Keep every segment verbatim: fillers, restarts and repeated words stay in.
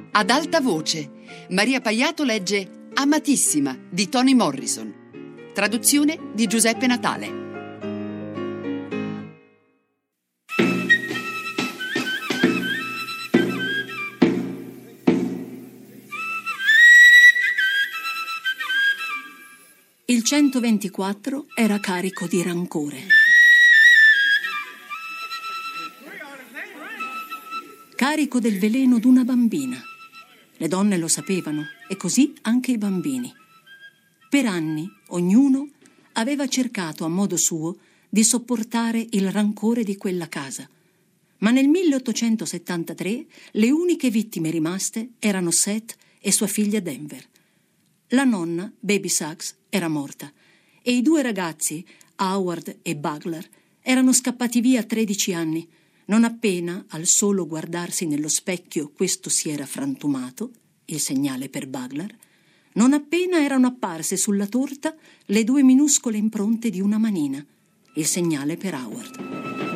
Ad alta voce, Maria Paiato legge Amatissima di Toni Morrison. Traduzione di Giuseppe Natale. Il centoventiquattro era carico di rancore. Carico del veleno d'una bambina. Le donne lo sapevano e così anche i bambini. Per anni ognuno aveva cercato a modo suo di sopportare il rancore di quella casa. Ma nel milleottocentosettantatré le uniche vittime rimaste erano Seth e sua figlia Denver. La nonna, Baby Sachs, era morta e i due ragazzi, Howard e Bugler, erano scappati via a tredici anni. Non appena, al solo guardarsi nello specchio, questo si era frantumato, il segnale per Bugler, non appena erano apparse sulla torta le due minuscole impronte di una manina, il segnale per Howard.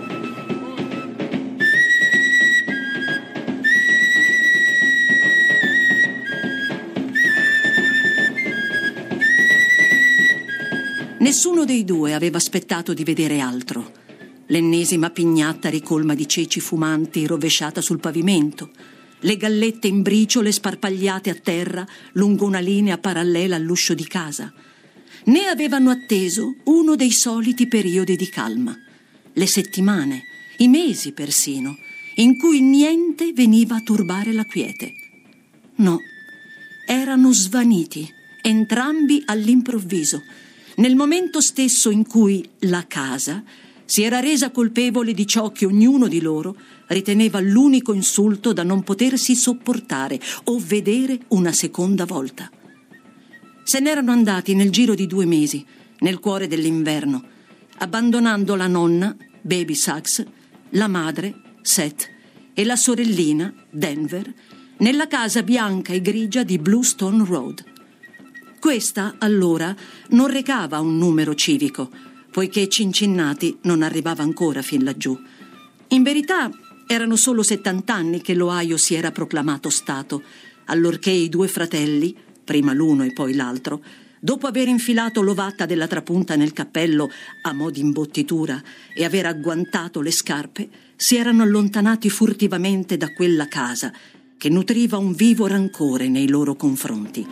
Nessuno dei due aveva aspettato di vedere altro. L'ennesima pignatta ricolma di ceci fumanti rovesciata sul pavimento, le gallette in briciole sparpagliate a terra lungo una linea parallela all'uscio di casa. Né avevano atteso uno dei soliti periodi di calma, le settimane, i mesi persino, in cui niente veniva a turbare la quiete. No, erano svaniti, entrambi all'improvviso, nel momento stesso in cui la casa si era resa colpevole di ciò che ognuno di loro riteneva l'unico insulto da non potersi sopportare o vedere una seconda volta. Se n'erano andati nel giro di due mesi, nel cuore dell'inverno, abbandonando la nonna, Baby Sachs, la madre, Seth, e la sorellina, Denver, nella casa bianca e grigia di Bluestone Road. Questa, allora, non recava un numero civico, poiché Cincinnati non arrivava ancora fin laggiù. In verità, erano solo settant'anni che l'Ohio si era proclamato Stato, allorché i due fratelli, prima l'uno e poi l'altro, dopo aver infilato l'ovata della trapunta nel cappello a mo' di imbottitura e aver agguantato le scarpe, si erano allontanati furtivamente da quella casa, che nutriva un vivo rancore nei loro confronti.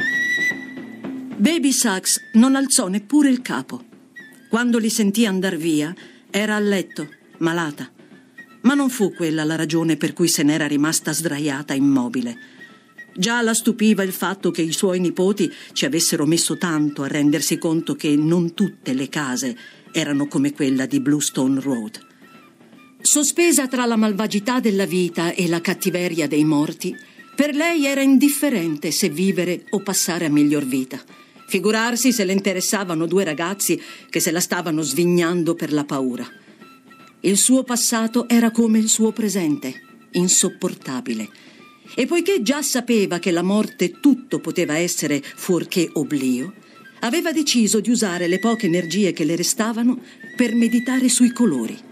Baby Sachs non alzò neppure il capo. Quando li sentì andar via, era a letto, malata. Ma non fu quella la ragione per cui se n'era rimasta sdraiata immobile. Già la stupiva il fatto che i suoi nipoti ci avessero messo tanto a rendersi conto che non tutte le case erano come quella di Bluestone Road. Sospesa tra la malvagità della vita e la cattiveria dei morti, per lei era indifferente se vivere o passare a miglior vita. Figurarsi se le interessavano due ragazzi che se la stavano svignando per la paura. Il suo passato era come il suo presente, insopportabile. E poiché già sapeva che la morte tutto poteva essere fuorché oblio, aveva deciso di usare le poche energie che le restavano per meditare sui colori.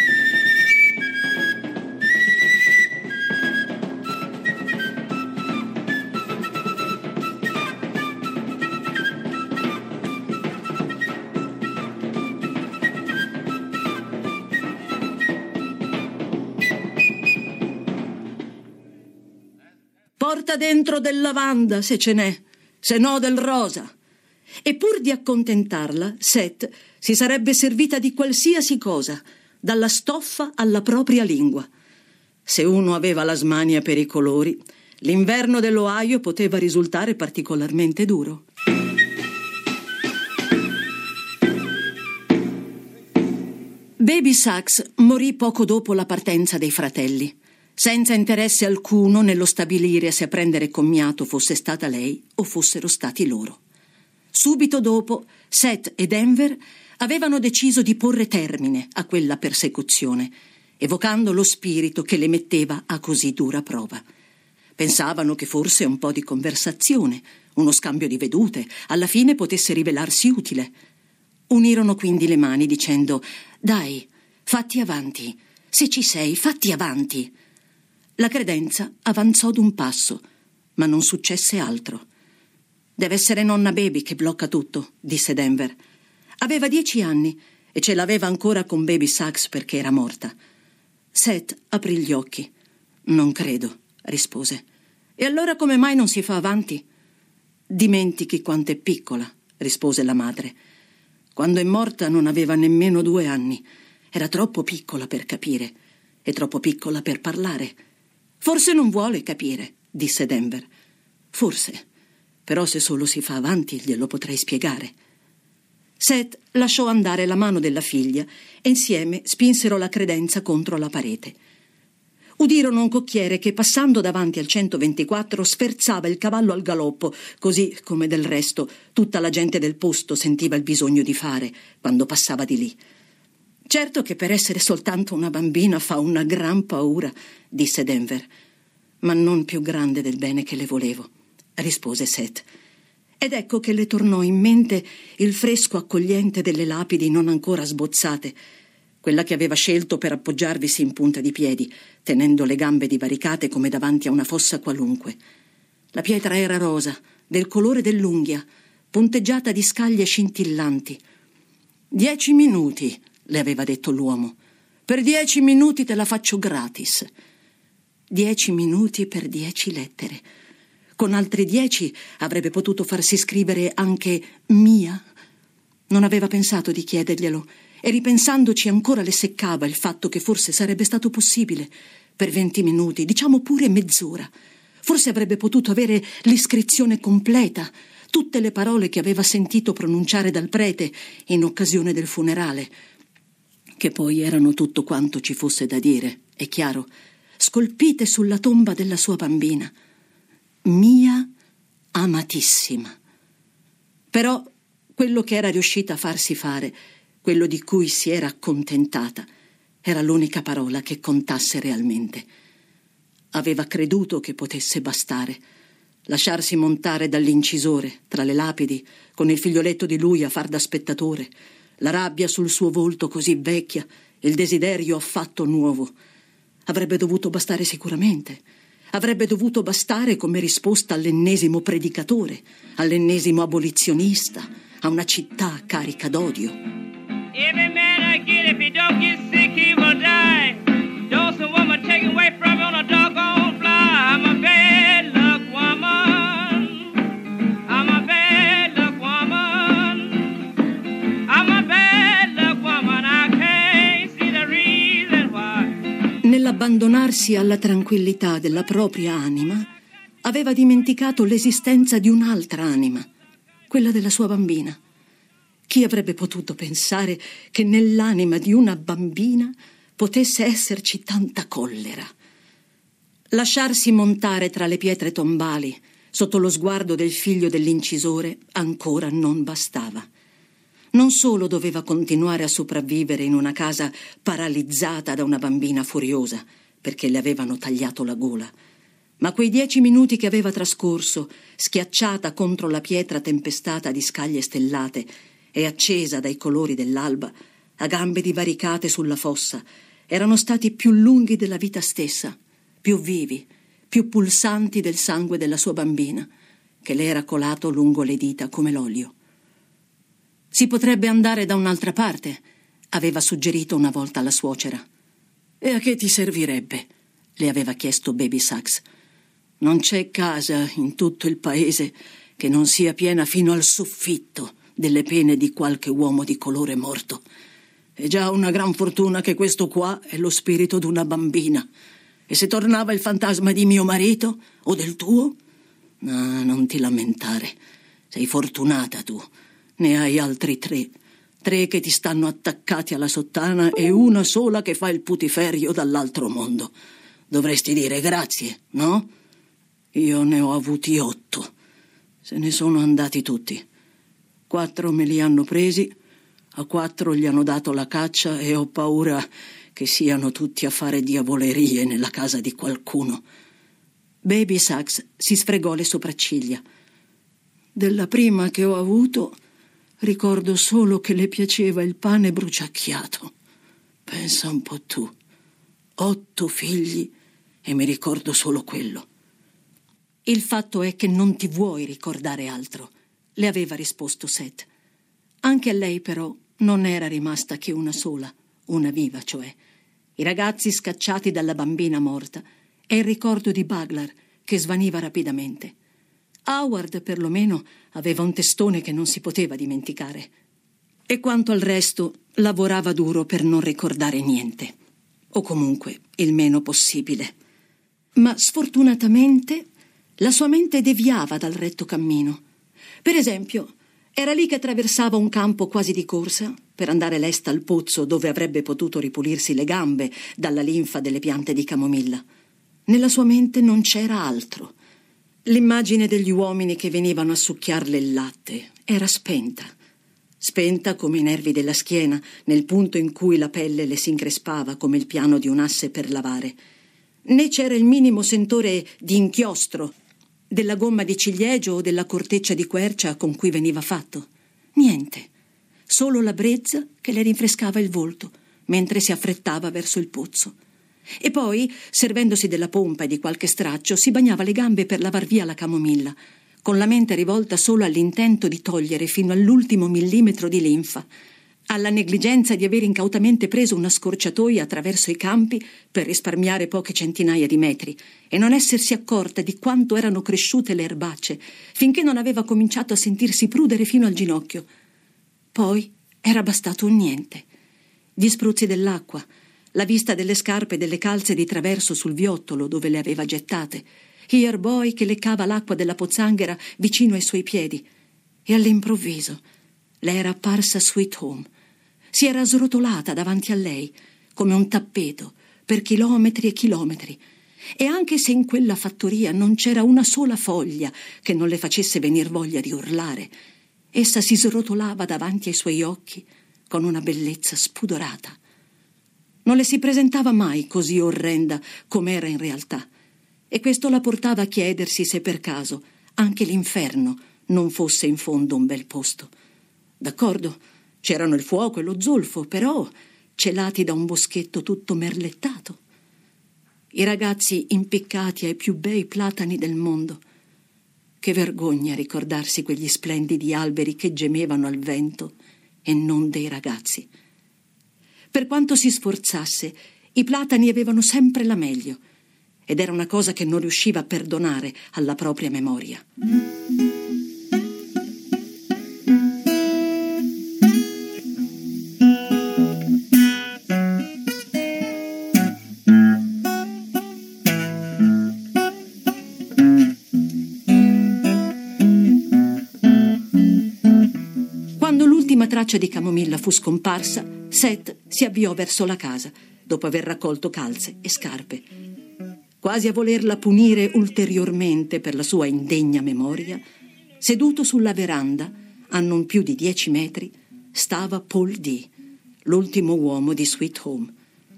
Porta dentro del lavanda, se ce n'è, se no del rosa. E pur di accontentarla, Seth si sarebbe servita di qualsiasi cosa, dalla stoffa alla propria lingua. Se uno aveva la smania per i colori, l'inverno dell'Ohio poteva risultare particolarmente duro. Baby Sachs morì poco dopo la partenza dei fratelli, senza interesse alcuno nello stabilire se a prendere commiato fosse stata lei o fossero stati loro. Subito dopo, Seth e Denver avevano deciso di porre termine a quella persecuzione, evocando lo spirito che le metteva a così dura prova. Pensavano che forse un po' di conversazione, uno scambio di vedute, alla fine potesse rivelarsi utile. Unirono quindi le mani dicendo: «Dai, fatti avanti, se ci sei, fatti avanti». La credenza avanzò d'un passo, ma non successe altro. «Deve essere nonna Baby che blocca tutto», disse Denver. Aveva dieci anni e ce l'aveva ancora con Baby Sax perché era morta. Seth aprì gli occhi. «Non credo», rispose. «E allora come mai non si fa avanti?» «Dimentichi quanto è piccola», rispose la madre. «Quando è morta non aveva nemmeno due anni. Era troppo piccola per capire e troppo piccola per parlare. Forse non vuole capire», disse Denver. «Forse, però se solo si fa avanti glielo potrei spiegare». Seth lasciò andare la mano della figlia e insieme spinsero la credenza contro la parete. Udirono un cocchiere che, passando davanti al centoventiquattro, sferzava il cavallo al galoppo, così come del resto tutta la gente del posto sentiva il bisogno di fare quando passava di lì. «Certo che per essere soltanto una bambina fa una gran paura», disse Denver. «Ma non più grande del bene che le volevo», rispose Seth. Ed ecco che le tornò in mente il fresco accogliente delle lapidi non ancora sbozzate, quella che aveva scelto per appoggiarvisi in punta di piedi, tenendo le gambe divaricate come davanti a una fossa qualunque. La pietra era rosa, del colore dell'unghia, punteggiata di scaglie scintillanti. «Dieci minuti», le aveva detto l'uomo. «Per dieci minuti te la faccio gratis». Dieci minuti per dieci lettere. Con altri dieci avrebbe potuto farsi scrivere anche Mia. Non aveva pensato di chiederglielo e ripensandoci ancora le seccava il fatto che forse sarebbe stato possibile. Per venti minuti, diciamo pure mezz'ora. Forse avrebbe potuto avere l'iscrizione completa, tutte le parole che aveva sentito pronunciare dal prete in occasione del funerale, che poi erano tutto quanto ci fosse da dire, è chiaro, scolpite sulla tomba della sua bambina. Mia amatissima. Però quello che era riuscita a farsi fare, quello di cui si era accontentata, era l'unica parola che contasse realmente. Aveva creduto che potesse bastare, lasciarsi montare dall'incisore tra le lapidi, con il figlioletto di lui a far da spettatore, la rabbia sul suo volto così vecchia, il desiderio affatto nuovo. Avrebbe dovuto bastare sicuramente. Avrebbe dovuto bastare come risposta all'ennesimo predicatore, all'ennesimo abolizionista, a una città carica d'odio. Every man I get, if he don't get sick, he will die. Don't some woman take away from me on a doggone fly. I'm a bad luck woman. I'm a bad luck woman. I'm a bad luck woman. I can't see the reason why. Nell'abbandonarsi alla tranquillità della propria anima, aveva dimenticato l'esistenza di un'altra anima, quella della sua bambina. Chi avrebbe potuto pensare che nell'anima di una bambina potesse esserci tanta collera? Lasciarsi montare tra le pietre tombali, sotto lo sguardo del figlio dell'incisore, ancora non bastava. Non solo doveva continuare a sopravvivere in una casa paralizzata da una bambina furiosa, perché le avevano tagliato la gola, ma quei dieci minuti che aveva trascorso, schiacciata contro la pietra tempestata di scaglie stellate e accesa dai colori dell'alba, a gambe divaricate sulla fossa, erano stati più lunghi della vita stessa, più vivi, più pulsanti del sangue della sua bambina, che le era colato lungo le dita come l'olio. «Si potrebbe andare da un'altra parte», aveva suggerito una volta alla suocera. «E a che ti servirebbe?» le aveva chiesto Baby Sax. «Non c'è casa in tutto il paese che non sia piena fino al soffitto delle pene di qualche uomo di colore morto. È già una gran fortuna che questo qua è lo spirito d'una bambina. E se tornava il fantasma di mio marito o del tuo? No, non ti lamentare. Sei fortunata tu. Ne hai altri tre. Tre che ti stanno attaccati alla sottana e una sola che fa il putiferio dall'altro mondo. Dovresti dire grazie, no? Io ne ho avuti otto. Se ne sono andati tutti. Quattro me li hanno presi, a quattro gli hanno dato la caccia e ho paura che siano tutti a fare diavolerie nella casa di qualcuno». Baby Sax si sfregò le sopracciglia. «Della prima che ho avuto ricordo solo che le piaceva il pane bruciacchiato. Pensa un po' tu. Otto figli e mi ricordo solo quello». Il fatto è che non ti vuoi ricordare altro, le aveva risposto Seth. Anche a lei però non era rimasta che una sola, una viva cioè. I ragazzi scacciati dalla bambina morta e il ricordo di Buglar che svaniva rapidamente. Howard perlomeno aveva un testone che non si poteva dimenticare. E quanto al resto, lavorava duro per non ricordare niente, o comunque il meno possibile. Ma sfortunatamente la sua mente deviava dal retto cammino. Per esempio, era lì che attraversava un campo quasi di corsa per andare lesta al pozzo dove avrebbe potuto ripulirsi le gambe dalla linfa delle piante di camomilla. Nella sua mente non c'era altro. L'immagine degli uomini che venivano a succhiarle il latte era spenta. Spenta come i nervi della schiena nel punto in cui la pelle le si increspava come il piano di un asse per lavare. Né c'era il minimo sentore di inchiostro, della gomma di ciliegio o della corteccia di quercia con cui veniva fatto. Niente. Solo la brezza che le rinfrescava il volto mentre si affrettava verso il pozzo. E poi, servendosi della pompa e di qualche straccio, si bagnava le gambe per lavar via la camomilla, con la mente rivolta solo all'intento di togliere fino all'ultimo millimetro di linfa, alla negligenza di aver incautamente preso una scorciatoia attraverso i campi per risparmiare poche centinaia di metri e non essersi accorta di quanto erano cresciute le erbacce, finché non aveva cominciato a sentirsi prudere fino al ginocchio. Poi era bastato un niente. Gli spruzzi dell'acqua, la vista delle scarpe e delle calze di traverso sul viottolo dove le aveva gettate, Herboi che leccava l'acqua della pozzanghera vicino ai suoi piedi. E all'improvviso le era apparsa Sweet Home. Si era srotolata davanti a lei come un tappeto per chilometri e chilometri. E anche se in quella fattoria non c'era una sola foglia che non le facesse venir voglia di urlare, essa si srotolava davanti ai suoi occhi con una bellezza spudorata. Non le si presentava mai così orrenda com'era in realtà, e questo la portava a chiedersi se per caso anche l'inferno non fosse in fondo un bel posto. D'accordo, c'erano il fuoco e lo zolfo, però celati da un boschetto tutto merlettato. I ragazzi impiccati ai più bei platani del mondo. Che vergogna ricordarsi quegli splendidi alberi che gemevano al vento e non dei ragazzi. Per quanto si sforzasse, i platani avevano sempre la meglio, ed era una cosa che non riusciva a perdonare alla propria memoria. Quando l'ultima traccia di camomilla fu scomparsa, Seth si avviò verso la casa, dopo aver raccolto calze e scarpe. Quasi a volerla punire ulteriormente per la sua indegna memoria, seduto sulla veranda, a non più di dieci metri, stava Paul D., l'ultimo uomo di Sweet Home.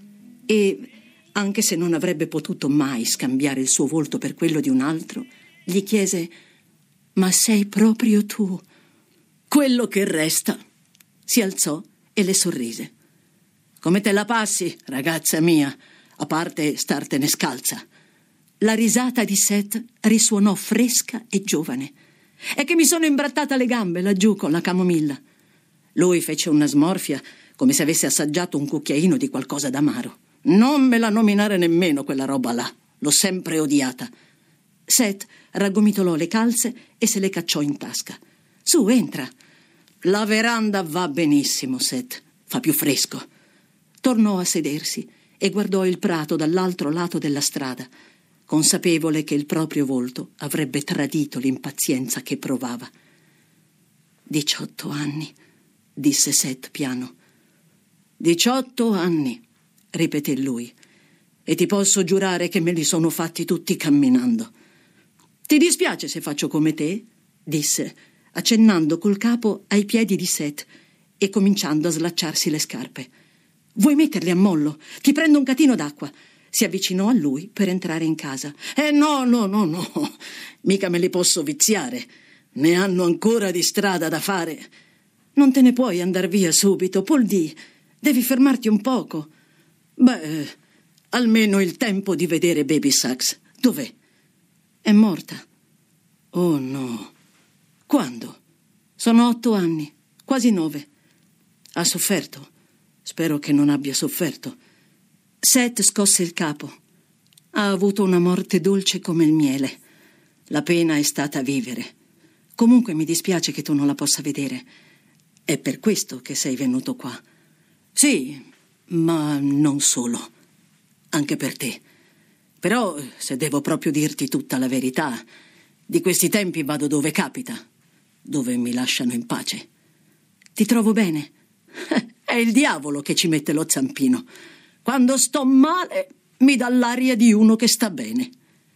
E, anche se non avrebbe potuto mai scambiare il suo volto per quello di un altro, gli chiese: «Ma sei proprio tu?» «Quello che resta». Si alzò e le sorrise. «Come te la passi, ragazza mia, a parte startene scalza?» La risata di Seth risuonò fresca e giovane. «È che mi sono imbrattata le gambe laggiù con la camomilla». Lui fece una smorfia, come se avesse assaggiato un cucchiaino di qualcosa d'amaro. «Non me la nominare nemmeno quella roba là, l'ho sempre odiata». Seth raggomitolò le calze e se le cacciò in tasca. «Su, entra». «La veranda va benissimo, Seth, fa più fresco». Tornò a sedersi e guardò il prato dall'altro lato della strada, consapevole che il proprio volto avrebbe tradito l'impazienza che provava. «Diciotto anni», disse Seth piano. «Diciotto anni», ripeté lui, «e ti posso giurare che me li sono fatti tutti camminando». «Ti dispiace se faccio come te?» disse, accennando col capo ai piedi di Seth e cominciando a slacciarsi le scarpe. «Vuoi metterli a mollo? Ti prendo un catino d'acqua». Si avvicinò a lui per entrare in casa. «Eh no, no, no, no, mica me li posso viziare. Ne hanno ancora di strada da fare». «Non te ne puoi andar via subito, Paul D. Devi fermarti un poco». «Beh, almeno il tempo di vedere Baby Sax. Dov'è?» «È morta», Oh no. Quando? Sono otto anni, quasi nove. Ha sofferto? Spero che non abbia sofferto. Seth scosse il capo. Ha avuto una morte dolce come il miele. La pena è stata vivere. Comunque mi dispiace che tu non la possa vedere. È per questo che sei venuto qua. Sì, ma non solo. Anche per te. Però, se devo proprio dirti tutta la verità, di questi tempi vado dove capita, dove mi lasciano in pace. Ti trovo bene? È il diavolo che ci mette lo zampino. Quando sto male, mi dà l'aria di uno che sta bene.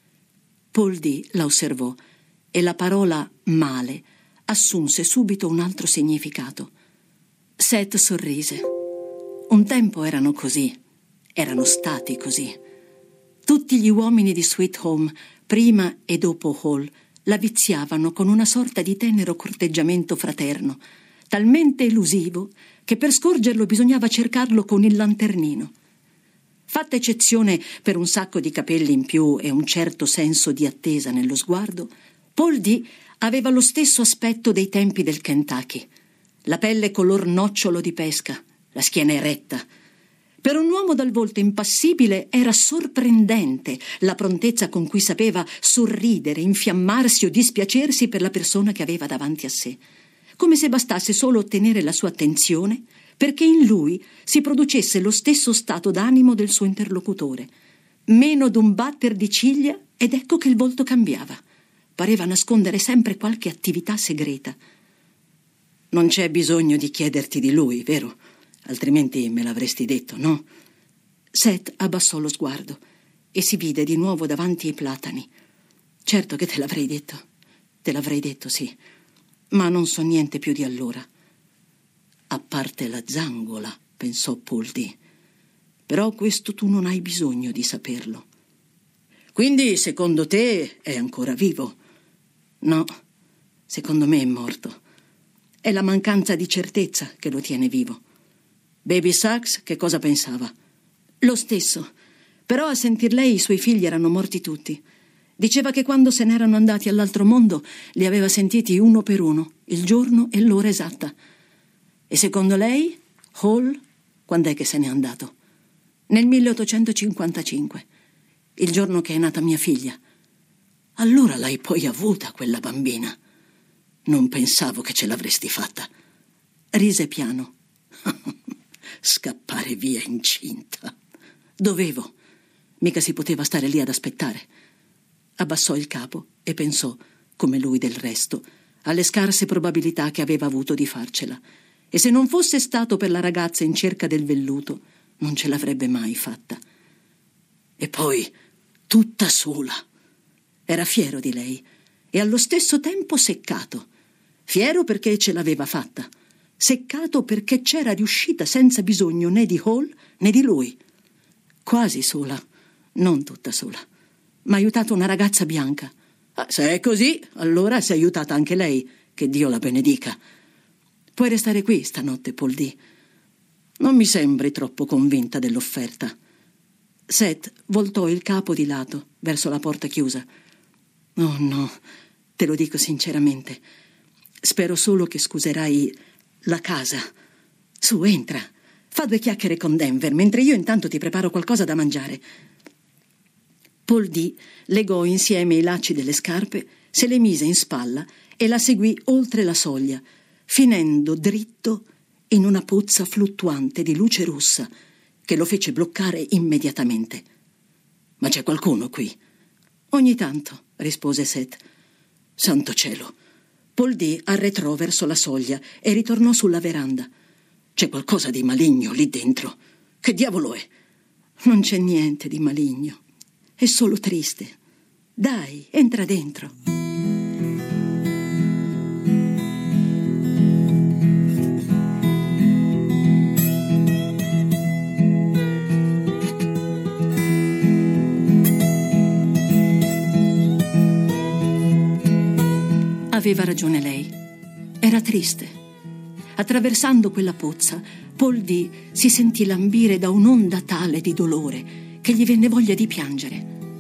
Paul D. la osservò e la parola male assunse subito un altro significato. Seth sorrise. Un tempo erano così, erano stati così. Tutti gli uomini di Sweet Home, prima e dopo Hall, la viziavano con una sorta di tenero corteggiamento fraterno, talmente elusivo che per scorgerlo bisognava cercarlo con il lanternino. Fatta eccezione per un sacco di capelli in più e un certo senso di attesa nello sguardo, Paul D. aveva lo stesso aspetto dei tempi del Kentucky. La pelle color nocciolo di pesca, la schiena eretta. Per un uomo dal volto impassibile era sorprendente la prontezza con cui sapeva sorridere, infiammarsi o dispiacersi per la persona che aveva davanti a sé, come se bastasse solo ottenere la sua attenzione perché in lui si producesse lo stesso stato d'animo del suo interlocutore. Meno d'un batter di ciglia ed ecco che il volto cambiava. Pareva nascondere sempre qualche attività segreta. Non c'è bisogno di chiederti di lui, vero? Altrimenti me l'avresti detto, no? Seth abbassò lo sguardo e si vide di nuovo davanti ai platani. Certo che te l'avrei detto. Te l'avrei detto, sì. Ma non so niente più di allora. A parte la zangola, pensò Paul D. Però questo tu non hai bisogno di saperlo. Quindi, secondo te, è ancora vivo? No, secondo me è morto. È la mancanza di certezza che lo tiene vivo. Baby Sachs che cosa pensava? Lo stesso. Però a sentir lei i suoi figli erano morti tutti. Diceva che quando se n'erano andati all'altro mondo li aveva sentiti uno per uno, il giorno e l'ora esatta. E secondo lei, Hall, quando è che se n'è andato? Nel milleottocentocinquantacinque, il giorno che è nata mia figlia. Allora l'hai poi avuta quella bambina. Non pensavo che ce l'avresti fatta. Rise piano. Scappare via incinta. Dovevo. Mica si poteva stare lì ad aspettare. Abbassò il capo e pensò, come lui del resto, alle scarse probabilità che aveva avuto di farcela. E se non fosse stato per la ragazza in cerca del velluto, non ce l'avrebbe mai fatta. E poi, tutta sola. Era fiero di lei e allo stesso tempo seccato. Fiero perché ce l'aveva fatta. Seccato perché c'era riuscita senza bisogno né di Hall né di lui. Quasi sola, non tutta sola, ma ha aiutato una ragazza bianca. Ah, se è così, allora si è aiutata anche lei, che Dio la benedica. Puoi restare qui stanotte, Paul D. Non mi sembri troppo convinta dell'offerta. Seth voltò il capo di lato, verso la porta chiusa. Oh no, te lo dico sinceramente. Spero solo che scuserai la casa. Su, entra. Fa due chiacchiere con Denver, mentre io intanto ti preparo qualcosa da mangiare. Paul D. legò insieme i lacci delle scarpe, se le mise in spalla e la seguì oltre la soglia, finendo dritto in una pozza fluttuante di luce rossa che lo fece bloccare immediatamente. Ma c'è qualcuno qui? Ogni tanto, rispose Seth. Santo cielo. Paul D. arretrò verso la soglia e ritornò sulla veranda. C'è qualcosa di maligno lì dentro. Che diavolo è? Non c'è niente di maligno. È solo triste. Dai, entra dentro. Aveva ragione lei. Era triste. Attraversando quella pozza, Paul D. si sentì lambire da un'onda tale di dolore che gli venne voglia di piangere.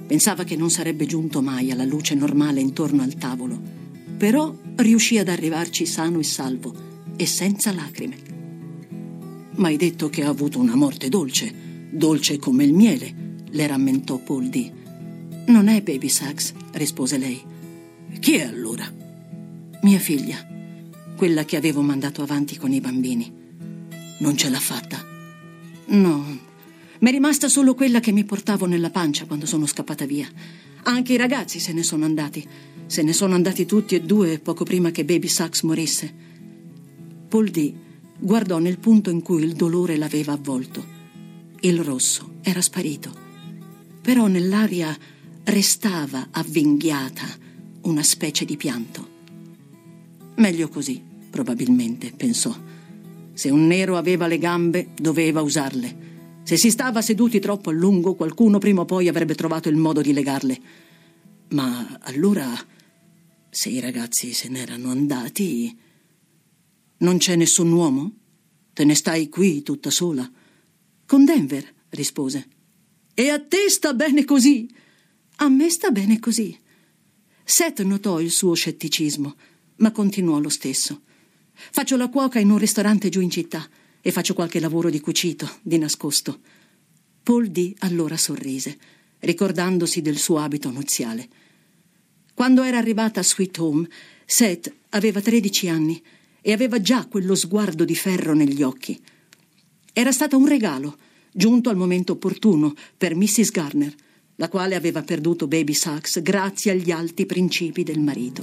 Pensava che non sarebbe giunto mai alla luce normale intorno al tavolo, però riuscì ad arrivarci sano e salvo e senza lacrime. «M'hai detto che ha avuto una morte dolce, dolce come il miele», le rammentò Paul D. «Non è Baby Sachs», rispose lei. «Chi è allora?» «Mia figlia, quella che avevo mandato avanti con i bambini». «Non ce l'ha fatta?» «No, m'è rimasta solo quella che mi portavo nella pancia quando sono scappata via. Anche i ragazzi se ne sono andati. Se ne sono andati tutti e due poco prima che Baby Sachs morisse». Paul D. guardò nel punto in cui il dolore l'aveva avvolto. Il rosso era sparito, però nell'aria restava avvinghiata una specie di pianto. Meglio così, probabilmente, pensò. Se un nero aveva le gambe, doveva usarle. Se si stava seduti troppo a lungo, qualcuno prima o poi avrebbe trovato il modo di legarle. Ma allora, se i ragazzi se n'erano andati... «Non c'è nessun uomo? Te ne stai qui tutta sola?» «Con Denver», rispose. «E a te sta bene così?» «A me sta bene così». Seth notò il suo scetticismo, ma continuò lo stesso. «Faccio la cuoca in un ristorante giù in città e faccio qualche lavoro di cucito, di nascosto». Paul D. allora sorrise, ricordandosi del suo abito nuziale. Quando era arrivata a Sweet Home, Seth aveva tredici anni e aveva già quello sguardo di ferro negli occhi. Era stato un regalo, giunto al momento opportuno, per missus Garner, la quale aveva perduto Baby Sachs grazie agli alti principi del marito.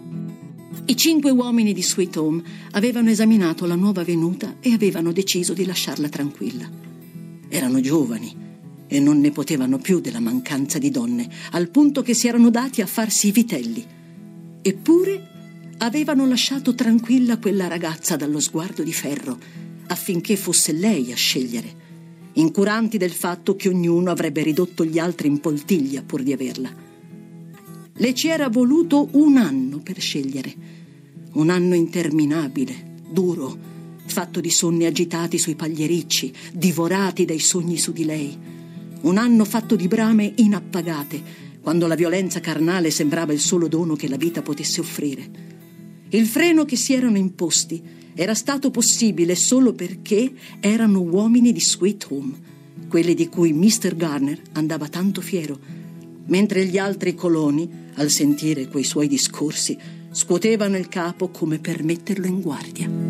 I cinque uomini di Sweet Home avevano esaminato la nuova venuta e avevano deciso di lasciarla tranquilla. Erano giovani e non ne potevano più della mancanza di donne, al punto che si erano dati a farsi i vitelli. Eppure avevano lasciato tranquilla quella ragazza dallo sguardo di ferro, affinché fosse lei a scegliere, incuranti del fatto che ognuno avrebbe ridotto gli altri in poltiglia pur di averla. Le ci era voluto un anno per scegliere, un anno interminabile, duro, fatto di sonni agitati sui pagliericci, divorati dai sogni su di lei, un anno fatto di brame inappagate, quando la violenza carnale sembrava il solo dono che la vita potesse offrire. Il freno che si erano imposti era stato possibile solo perché erano uomini di Sweet Home, quelli di cui mister Garner andava tanto fiero, mentre gli altri coloni, al sentire quei suoi discorsi, scuotevano il capo come per metterlo in guardia.